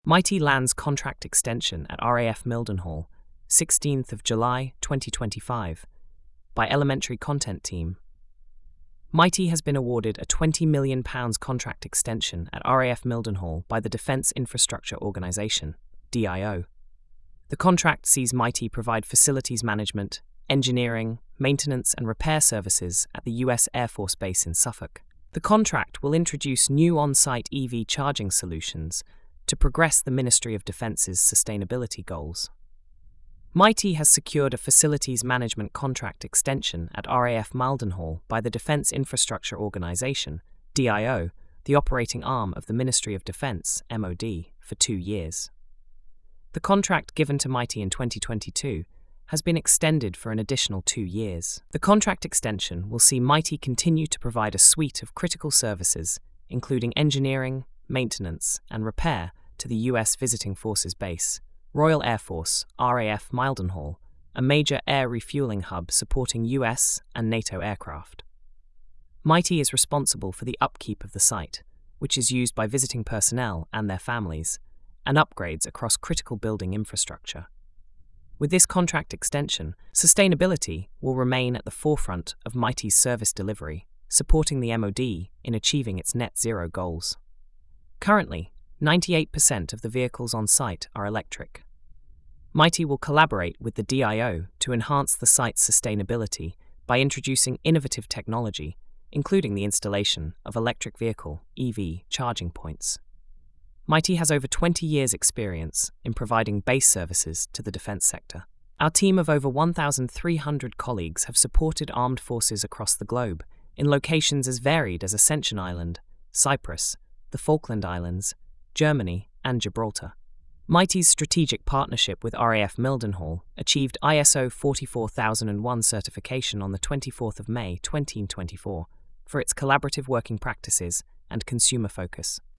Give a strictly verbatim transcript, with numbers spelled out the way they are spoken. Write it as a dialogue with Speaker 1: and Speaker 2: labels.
Speaker 1: Mighty lands contract extension at R A F Mildenhall, sixteenth of July twenty twenty-five, by Elementary Content Team. Mighty has been awarded a twenty million pounds contract extension at R A F Mildenhall by the Defence Infrastructure Organisation, D I O. The contract sees Mighty provide facilities management, engineering, maintenance and repair services at the U S Air Force Base in Suffolk. The contract will introduce new on-site E V charging solutions to progress the Ministry of Defence's sustainability goals. Mighty has secured a facilities management contract extension at R A F Mildenhall by the Defence Infrastructure Organisation, D I O, the operating arm of the Ministry of Defence, M O D, for two years. The contract given to Mighty in twenty twenty-two has been extended for an additional two years. The contract extension will see Mighty continue to provide a suite of critical services, including engineering, maintenance, and repair to the U S Visiting Forces Base, Royal Air Force, R A F Mildenhall, a major air refueling hub supporting U S and NATO aircraft. Mighty is responsible for the upkeep of the site, which is used by visiting personnel and their families, and upgrades across critical building infrastructure. With this contract extension, sustainability will remain at the forefront of Mighty's service delivery, supporting the M O D in achieving its net zero goals. Currently, ninety-eight percent of the vehicles on site are electric. Mighty will collaborate with the D I O to enhance the site's sustainability by introducing innovative technology, including the installation of electric vehicle E V charging points. Mighty has over twenty years' experience in providing base services to the defence sector. Our team of over one thousand three hundred colleagues have supported armed forces across the globe in locations as varied as Ascension Island, Cyprus, the Falkland Islands, Germany, and Gibraltar. Mighty's strategic partnership with R A F Mildenhall achieved I S O forty-four thousand one certification on the twenty-fourth of May twenty twenty-four for its collaborative working practices and consumer focus.